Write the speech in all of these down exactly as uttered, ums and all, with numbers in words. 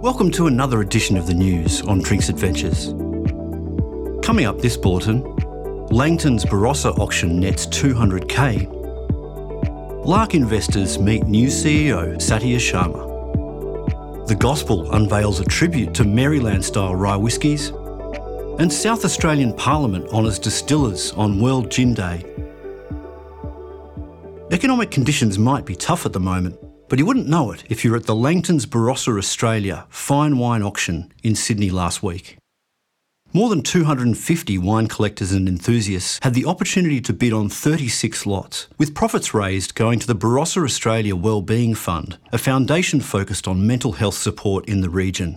Welcome to another edition of the news on Drinks Adventures. Coming up this bulletin, Langton's Barossa auction nets two hundred K. Lark investors meet new C E O Satya Sharma. The Gospel unveils a tribute to Maryland-style rye whiskies. And South Australian Parliament honours distillers on World Gin Day. Economic conditions might be tough at the moment, but you wouldn't know it if you're at the Langton's Barossa Australia fine wine auction in Sydney last week. More than two hundred fifty wine collectors and enthusiasts had the opportunity to bid on thirty-six lots, with profits raised going to the Barossa Australia Wellbeing Fund, a foundation focused on mental health support in the region.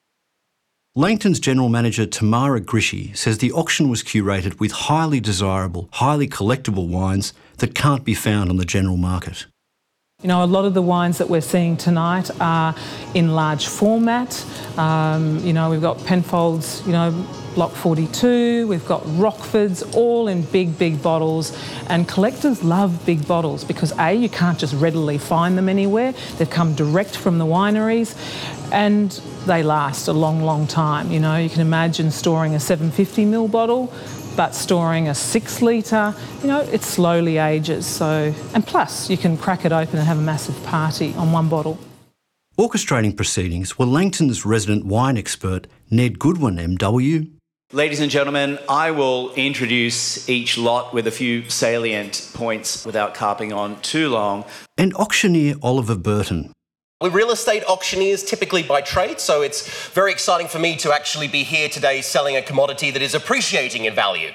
Langton's General Manager Tamara Grishy says the auction was curated with highly desirable, highly collectible wines that can't be found on the general market. You know, a lot of the wines that we're seeing tonight are in large format. Um, you know, we've got Penfolds, you know, Block forty-two, we've got Rockfords, all in big, big bottles. And collectors love big bottles because A, you can't just readily find them anywhere. They've come direct from the wineries and they last a long, long time. You know, you can imagine storing a seven hundred fifty milliliter bottle, but storing a six litre, you know, it slowly ages. So, and plus, you can crack it open and have a massive party on one bottle. Orchestrating proceedings were Langton's resident wine expert, Ned Goodwin, M W. Ladies and gentlemen, I will introduce each lot with a few salient points without carping on too long. And auctioneer Oliver Burton. We're real estate auctioneers typically by trade, so it's very exciting for me to actually be here today selling a commodity that is appreciating in value.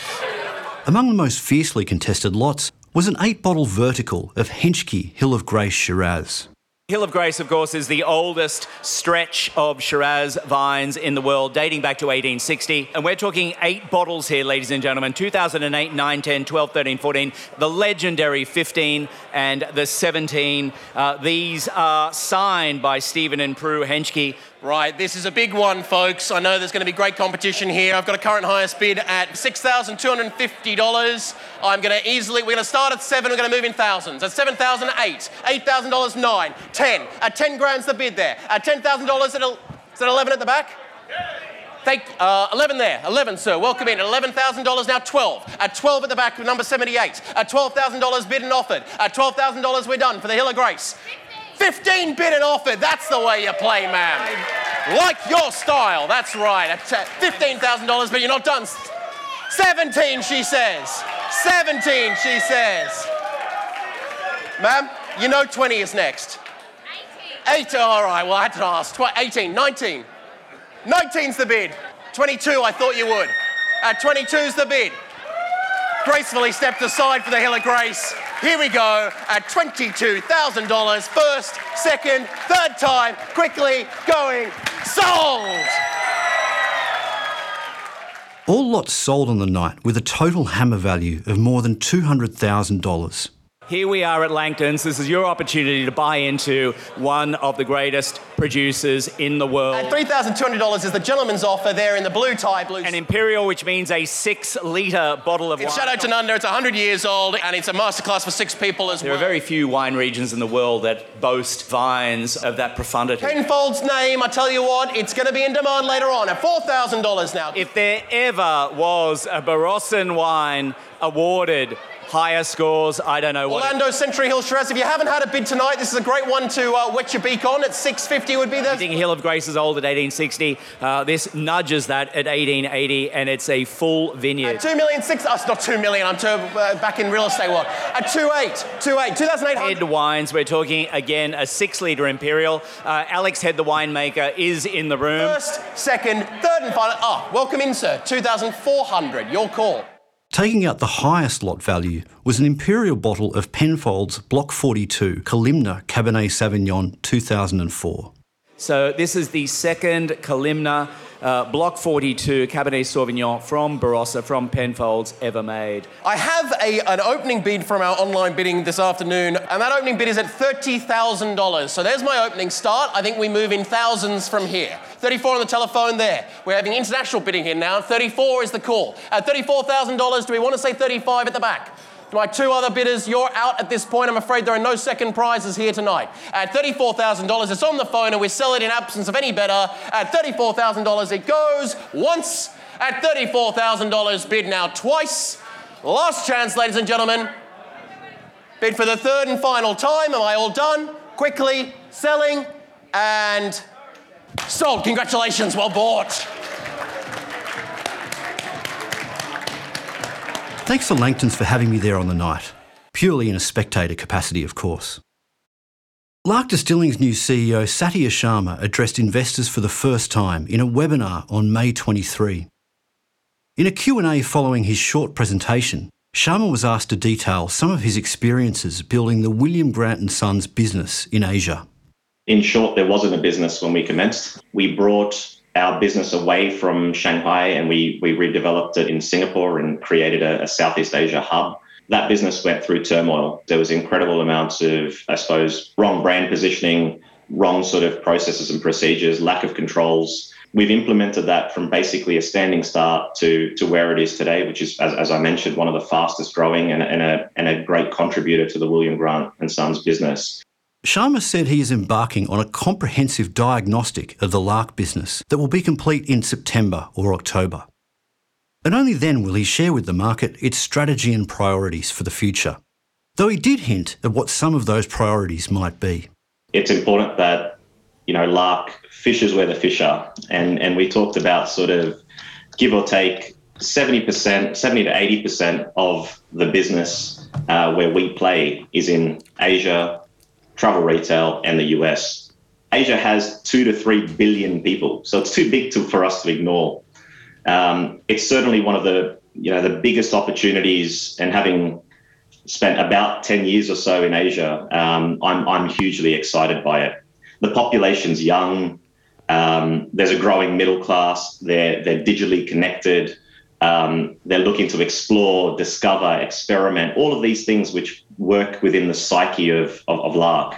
Among the most fiercely contested lots was an eight-bottle vertical of Henschke Hill of Grace Shiraz. Hill of Grace, of course, is the oldest stretch of Shiraz vines in the world, dating back to eighteen sixty. And we're talking eight bottles here, ladies and gentlemen. two thousand eight, nine, ten, twelve, thirteen, fourteen, the legendary fifteen and the seventeen. Uh, these are signed by Stephen and Prue Henschke. Right, this is a big one, folks. I know there's going to be great competition here. I've got a current highest bid at six thousand two hundred fifty dollars. I'm going to easily, we're going to start at seven, we're going to move in thousands. At seven thousand, eight. eight thousand dollars, nine. ten. At ten grand's the bid there. At ten thousand dollars, is that eleven at the back? Thank, uh, eleven there. eleven, sir. Welcome in. eleven thousand dollars, now twelve. At twelve at the back, number seventy-eight. At twelve thousand dollars bid and offered. At twelve thousand dollars, we're done for the Hill of Grace. fifteen bid and offered. That's the way you play, ma'am. Like your style. That's right. At fifteen thousand dollars, but you're not done. seventeen, she says. seventeen, she says. Ma'am, you know twenty is next. eighteen. eight, all right. Well, I had to ask. eighteen, nineteen. nineteen's the bid. twenty-two, I thought you would. At twenty-two's the bid. Gracefully stepped aside for the Hill of Grace. Here we go at twenty-two thousand dollars. First, second, third time, quickly going, sold! All lots sold on the night with a total hammer value of more than two hundred thousand dollars. Here we are at Langton's. This is your opportunity to buy into one of the greatest producers in the world. At three thousand two hundred dollars is the gentleman's offer there in the blue tie. Blue. An Imperial, which means a six-litre bottle of it's wine. Chateau Tanunda. It's one hundred years old, and it's a masterclass for six people as there well. There are very few wine regions in the world that boast vines of that profundity. Penfold's name, I tell you what, it's going to be in demand later on at four thousand dollars now. If there ever was a Barossan wine awarded higher scores, I don't know what. Orlando Century Hill Shiraz. If you haven't had a bid tonight, this is a great one to uh, wet your beak on. At six fifty would be there. I think Hill of Grace is old at eighteen sixty. Uh, this nudges that at eighteen eighty, and it's a full vineyard. At two million six. Oh, it's not two million. I'm too, uh, back in real estate world. At two eight, two eight, two thousand eight hundred. Head wines. We're talking again a six-litre Imperial. Uh, Alex Head, the winemaker, is in the room. First, second, third, and final. Ah, oh, welcome in, sir. two thousand four hundred. Your call. Taking out the highest lot value was an Imperial bottle of Penfolds Block forty-two Kalimna Cabernet Sauvignon two thousand four. So this is the second Kalimna uh, Block forty-two Cabernet Sauvignon from Barossa, from Penfolds, ever made. I have a, an opening bid from our online bidding this afternoon, and that opening bid is at thirty thousand dollars. So there's my opening start. I think we move in thousands from here. thirty-four on the telephone there. We're having international bidding here now. thirty-four is the call. At thirty-four thousand dollars, do we want to say thirty-five at the back? My two other bidders, you're out at this point. I'm afraid there are no second prizes here tonight. At thirty-four thousand dollars, it's on the phone and we sell it in absence of any better. At thirty-four thousand dollars, it goes once. At thirty-four thousand dollars, bid now twice. Last chance, ladies and gentlemen. Bid for the third and final time. Am I all done? Quickly, selling, and sold. Congratulations, well bought. Thanks to Langton's for having me there on the night, purely in a spectator capacity, of course. Lark Distilling's new C E O, Satya Sharma, addressed investors for the first time in a webinar on May twenty-third. In a Q and A following his short presentation, Sharma was asked to detail some of his experiences building the William Grant and Sons business in Asia. In short, there wasn't a business when we commenced. We brought our business away from Shanghai and we, we redeveloped it in Singapore and created a, a Southeast Asia hub. That business went through turmoil. There was incredible amounts of, I suppose, wrong brand positioning, wrong sort of processes and procedures, lack of controls. We've implemented that from basically a standing start to, to where it is today, which is, as, as I mentioned, one of the fastest growing and, and, a, and a great contributor to the William Grant and Sons business. Sharma said he is embarking on a comprehensive diagnostic of the Lark business that will be complete in September or October. And only then will he share with the market its strategy and priorities for the future, though he did hint at what some of those priorities might be. It's important that, you know, Lark fishes where the fish are. And, and we talked about sort of give or take seventy percent, seventy to eighty percent of the business uh, where we play is in Asia, travel retail, and the U S. Asia has two to three billion people, so it's too big to, for us to ignore. Um, it's certainly one of the, you know, the biggest opportunities, and having spent about ten years or so in Asia, um, I'm, I'm hugely excited by it. The population's young. Um, there's a growing middle class. They're, they're digitally connected. Um, they're looking to explore, discover, experiment, all of these things which work within the psyche of, of, of Lark.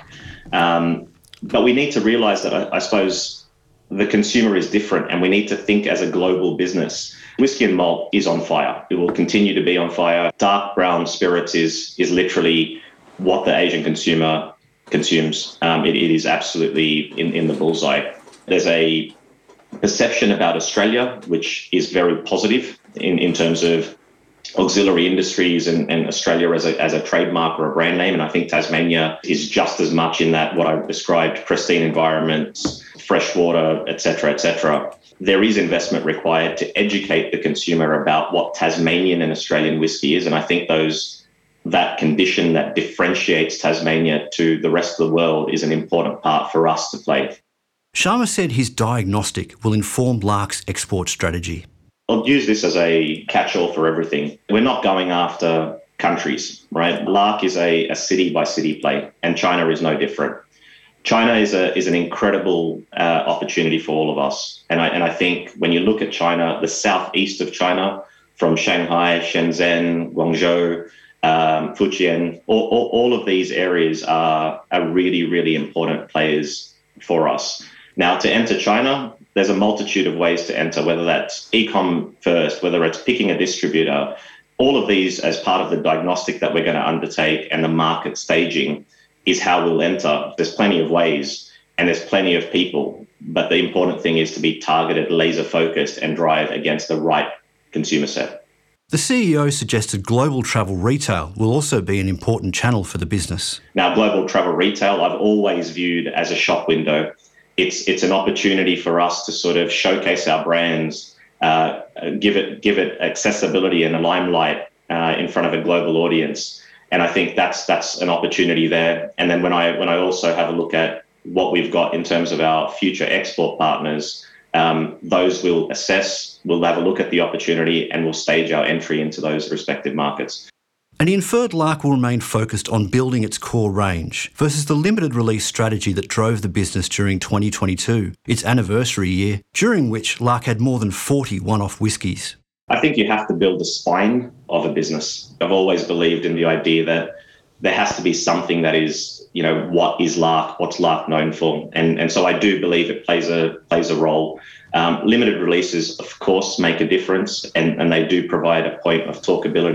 Um, but we need to realize that, I, I suppose, the consumer is different and we need to think as a global business. Whiskey and malt is on fire. It will continue to be on fire. Dark brown spirits is, is literally what the Asian consumer consumes. Um, it, it is absolutely in, in the bullseye. There's a perception about Australia, which is very positive in, in terms of auxiliary industries and, and Australia as a, as a trademark or a brand name. And I think Tasmania is just as much in that, what I've described, pristine environments, fresh water, et cetera, et cetera. There is investment required to educate the consumer about what Tasmanian and Australian whiskey is. And I think those that condition that differentiates Tasmania to the rest of the world is an important part for us to play. Sharma said his diagnostic will inform Lark's export strategy. I'll use this as a catch-all for everything. We're not going after countries, right? Lark is a, a city-by-city play, and China is no different. China is a is an incredible uh, opportunity for all of us. And I, and I think when you look at China, the southeast of China, from Shanghai, Shenzhen, Guangzhou, um, Fujian, all, all, all of these areas are, are really, really important players for us. Now, to enter China, there's a multitude of ways to enter, whether that's e-com first, whether it's picking a distributor, all of these as part of the diagnostic that we're going to undertake and the market staging is how we'll enter. There's plenty of ways and there's plenty of people, but the important thing is to be targeted, laser focused and drive against the right consumer set. The C E O suggested global travel retail will also be an important channel for the business. Now, global travel retail, I've always viewed as a shop window. It's it's an opportunity for us to sort of showcase our brands, uh, give it give it accessibility and a limelight uh, in front of a global audience. And I think that's that's an opportunity there. And then when I when I also have a look at what we've got in terms of our future export partners, um, those will assess, we'll have a look at the opportunity and we'll stage our entry into those respective markets. And he inferred Lark will remain focused on building its core range versus the limited release strategy that drove the business during twenty twenty-two, its anniversary year, during which Lark had more than forty one-off whiskies. I think you have to build the spine of a business. I've always believed in the idea that there has to be something that is, you know, what is Lark, what's Lark known for? And and so I do believe it plays a plays a role. Um, limited releases, of course, make a difference and, and they do provide a point of talkability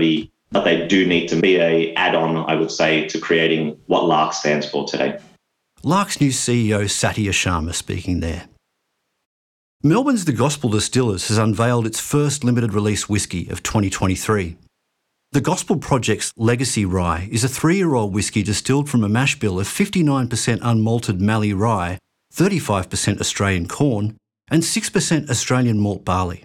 but they do need to be a add-on, I would say, to creating what Lark stands for today. Lark's new C E O, Satya Sharma, speaking there. Melbourne's The Gospel Distillers has unveiled its first limited release whisky of twenty twenty-three. The Gospel Project's Legacy Rye is a three-year-old whisky distilled from a mash bill of fifty-nine percent unmalted Mallee rye, thirty-five percent Australian corn, and six percent Australian malt barley.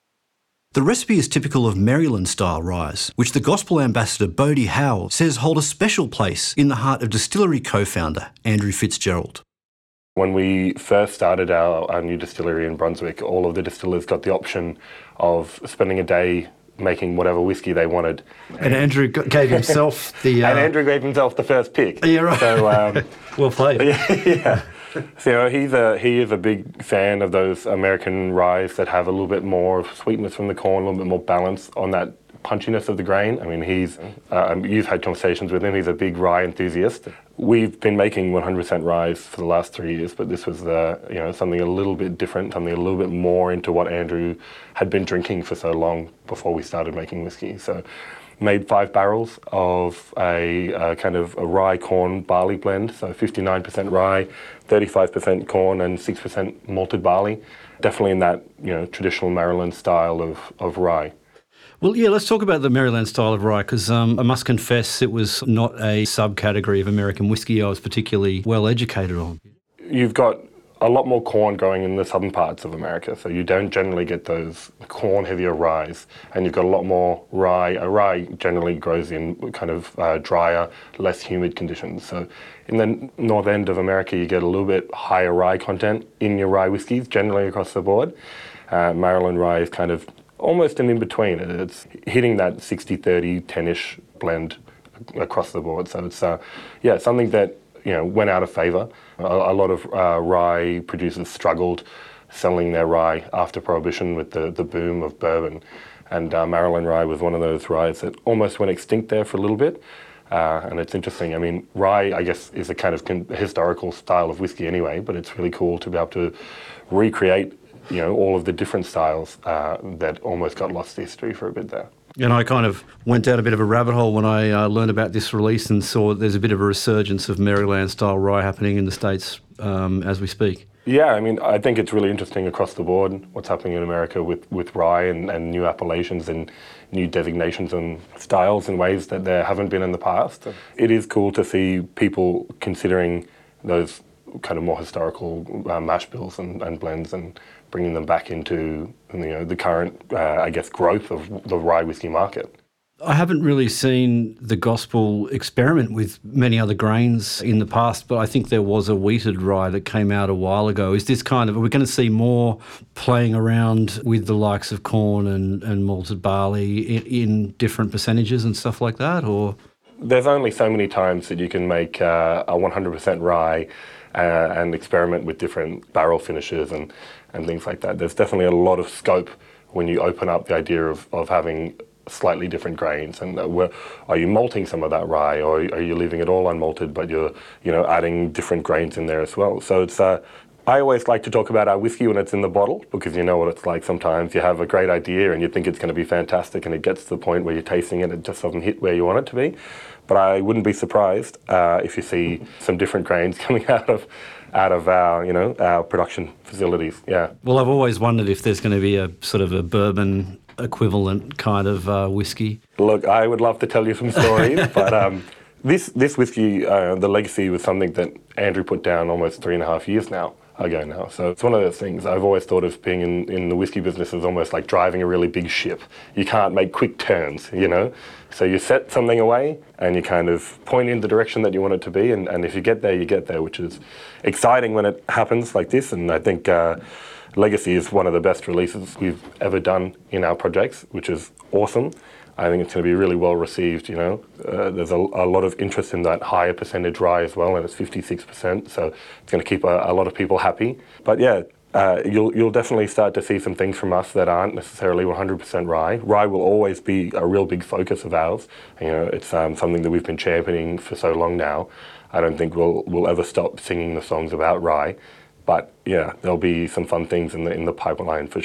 The recipe is typical of Maryland-style ryes, which the Gospel ambassador Bodie Howell says hold a special place in the heart of distillery co-founder Andrew Fitzgerald. When we first started our, our new distillery in Brunswick, all of the distillers got the option of spending a day making whatever whiskey they wanted. And Andrew gave himself the... Uh... And Andrew gave himself the first pick. Yeah, right. So, um, well played. Yeah, yeah. So, you know, he's a, he is a big fan of those American ryes that have a little bit more sweetness from the corn, a little bit more balance on that punchiness of the grain. I mean, he's, uh, you've had conversations with him, he's a big rye enthusiast. We've been making one hundred percent ryes for the last three years, but this was uh, you know, something a little bit different, something a little bit more into what Andrew had been drinking for so long before we started making whiskey. So made five barrels of a, a kind of a rye corn barley blend, so fifty-nine percent rye, thirty-five percent corn and six percent malted barley. Definitely in that, you know, traditional Maryland style of, of rye. Well, yeah, let's talk about the Maryland style of rye, because um, I must confess it was not a subcategory of American whiskey I was particularly well educated on. You've got a lot more corn growing in the southern parts of America, so you don't generally get those corn-heavier ryes, and you've got a lot more rye. A rye generally grows in kind of uh, drier, less humid conditions. So in the north end of America, you get a little bit higher rye content in your rye whiskies, generally across the board. Uh, Maryland rye is kind of almost an in-between. It's hitting that sixty thirty, ten-ish blend across the board. So it's, uh, yeah, something that, you know, went out of favour. A, a lot of uh, rye producers struggled selling their rye after Prohibition with the, the boom of bourbon. And uh, Maryland rye was one of those ryes that almost went extinct there for a little bit. Uh, and it's interesting. I mean, rye, I guess, is a kind of con- historical style of whiskey anyway, but it's really cool to be able to recreate, you know, all of the different styles uh, that almost got lost to history for a bit there. And I kind of went down a bit of a rabbit hole when I uh, learned about this release and saw there's a bit of a resurgence of Maryland-style rye happening in the States um, as we speak. Yeah, I mean, I think it's really interesting across the board what's happening in America with, with rye and, and new appellations and new designations and styles in ways that there haven't been in the past. It is cool to see people considering those kind of more historical uh, mash bills and, and blends and bringing them back into, you know, the current, uh, I guess, growth of the rye whiskey market. I haven't really seen the Gospel experiment with many other grains in the past, but I think there was a wheated rye that came out a while ago. Is this kind of, are we going to see more playing around with the likes of corn and, and malted barley in, in different percentages and stuff like that, or? There's only so many times that you can make uh, a one hundred percent rye uh, and experiment with different barrel finishes and, and things like that. There's definitely a lot of scope when you open up the idea of, of having slightly different grains. And uh, where, are you malting some of that rye, or are you leaving it all unmalted, but you're, you know, adding different grains in there as well? So it's, uh, I always like to talk about our whiskey when it's in the bottle, because you know what it's like sometimes. You have a great idea and you think it's going to be fantastic, and it gets to the point where you're tasting it and it just doesn't hit where you want it to be. But I wouldn't be surprised uh, if you see some different grains coming out of out of our, you know, our production facilities. Yeah. Well, I've always wondered if there's going to be a sort of a bourbon equivalent kind of uh, whiskey. Look, I would love to tell you some stories, but um, this this whiskey, uh, the Legacy, was something that Andrew put down almost three and a half years now. ago now. So it's one of those things. I've always thought of being in, in the whiskey business as almost like driving a really big ship. You can't make quick turns, you know? So you set something away and you kind of point in the direction that you want it to be, and, and if you get there, you get there, which is exciting when it happens like this. And I think uh, Legacy is one of the best releases we've ever done in our projects, which is awesome. I think it's going to be really well received, you know. Uh, there's a, a lot of interest in that higher percentage rye as well, and it's fifty-six percent, so it's going to keep a, a lot of people happy. But yeah, uh, you'll you'll definitely start to see some things from us that aren't necessarily one hundred percent rye. Rye will always be a real big focus of ours. You know, it's um, something that we've been championing for so long now. I don't think we'll we'll ever stop singing the songs about rye. But yeah, there'll be some fun things in the in the pipeline for sure.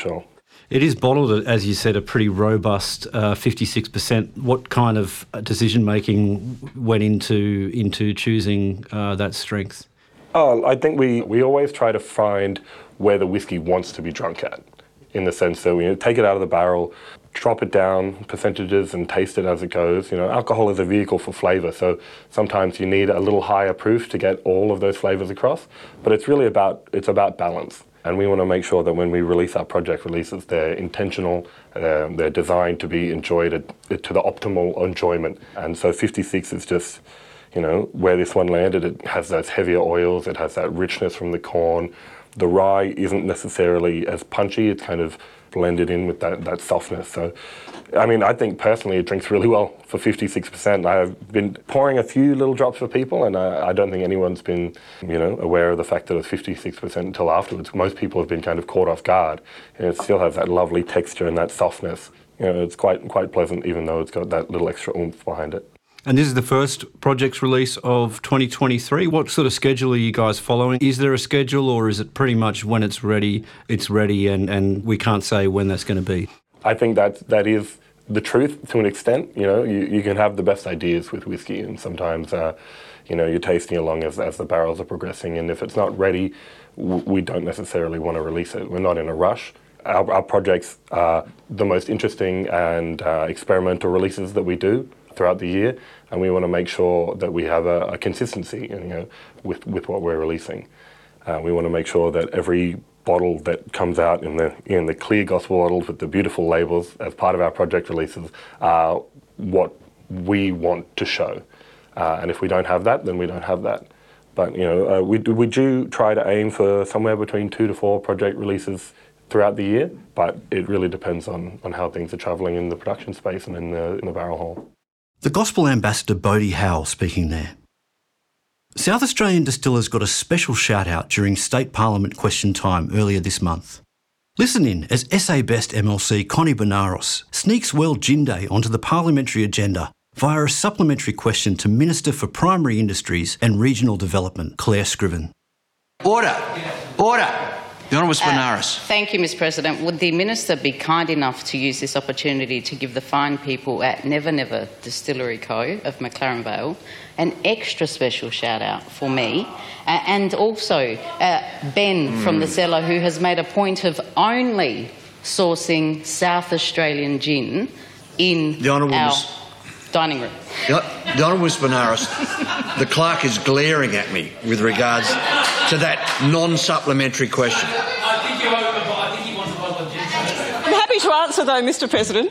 It is bottled, as you said, a pretty robust uh, fifty-six percent. What kind of decision-making went into into choosing uh, that strength? Oh, I think we, we always try to find where the whiskey wants to be drunk at, in the sense that we take it out of the barrel, drop it down percentages and taste it as it goes. You know, alcohol is a vehicle for flavour, so sometimes you need a little higher proof to get all of those flavours across. But it's really about it's about balance. And we want to make sure that when we release our project releases, they're intentional, uh, they're designed to be enjoyed at, to the optimal enjoyment. And so fifty-six is just, you know, where this one landed. It has those heavier oils, it has that richness from the corn. The rye isn't necessarily as punchy, it's kind of blended in with that, that softness. So, I mean, I think personally it drinks really well for fifty-six percent. I've been pouring a few little drops for people, and I, I don't think anyone's been, you know, aware of the fact that it's fifty-six percent until afterwards. Most people have been kind of caught off guard, and it still has that lovely texture and that softness. You know, it's quite quite pleasant, even though it's got that little extra oomph behind it. And this is the first project release of twenty twenty-three. What sort of schedule are you guys following? Is there a schedule, or is it pretty much when it's ready, it's ready, and, and we can't say when that's going to be? I think that that is the truth to an extent. You know, you, you can have the best ideas with whiskey, and sometimes, uh, you know, you're tasting along as, as the barrels are progressing, and if it's not ready, w- we don't necessarily want to release it. We're not in a rush. Our, our projects are the most interesting and uh, experimental releases that we do throughout the year, and we want to make sure that we have a, a consistency, you know, with, with what we're releasing. Uh, we want to make sure that every bottle that comes out in the in the clear gospel bottles with the beautiful labels as part of our project releases are what we want to show. Uh, and if we don't have that, then we don't have that. But you know, uh, we we do try to aim for somewhere between two to four project releases throughout the year, but it really depends on on how things are travelling in the production space and in the in the barrel hall. The Gospel Ambassador Bodie Howell speaking there. South Australian distillers got a special shout-out during State Parliament question time earlier this month. Listen in as S A Best M L C Connie Benaros sneaks World Gin Day onto the parliamentary agenda via a supplementary question to Minister for Primary Industries and Regional Development, Claire Scriven. Order! Order! The Honourable Benaros. Uh, thank you, Mister President. Would the Minister be kind enough to use this opportunity to give the fine people at Never Never Distillery Co of McLaren Vale an extra special shout-out for me, uh, and also uh, Ben mm. from the cellar, who has made a point of only sourcing South Australian gin in the Honourable our Miz dining room. The, the Honourable Mister Benaros, the clerk is glaring at me with regards to that non-supplementary question. I think you over, I think he wants a bottle of gin. I'm happy to answer, though, Mister President.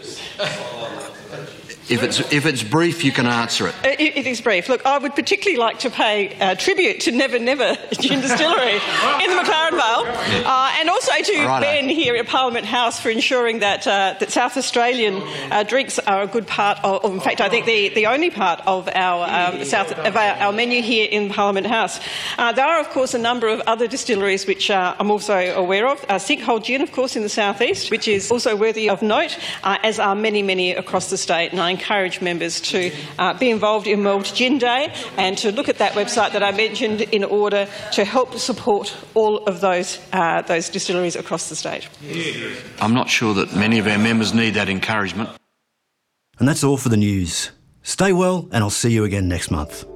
If it's, if it's brief, you can answer it. it. It is brief. Look, I would particularly like to pay uh, tribute to Never Never Gin Distillery in the McLaren Vale, uh, and also to Righto. Ben here at Parliament House for ensuring that uh, that South Australian uh, drinks are a good part of, of, in fact, I think the, the only part of our um, South of our, our menu here in Parliament House. Uh, there are, of course, a number of other distilleries which uh, I'm also aware of. Uh, Sinkhole Gin, of course, in the southeast, which is also worthy of note, uh, as are many, many across the state. And I encourage members to uh, be involved in World Gin Day and to look at that website that I mentioned in order to help support all of those uh, those distilleries across the state. I'm not sure that many of our members need that encouragement. And that's all for the news. Stay well, and I'll see you again next month.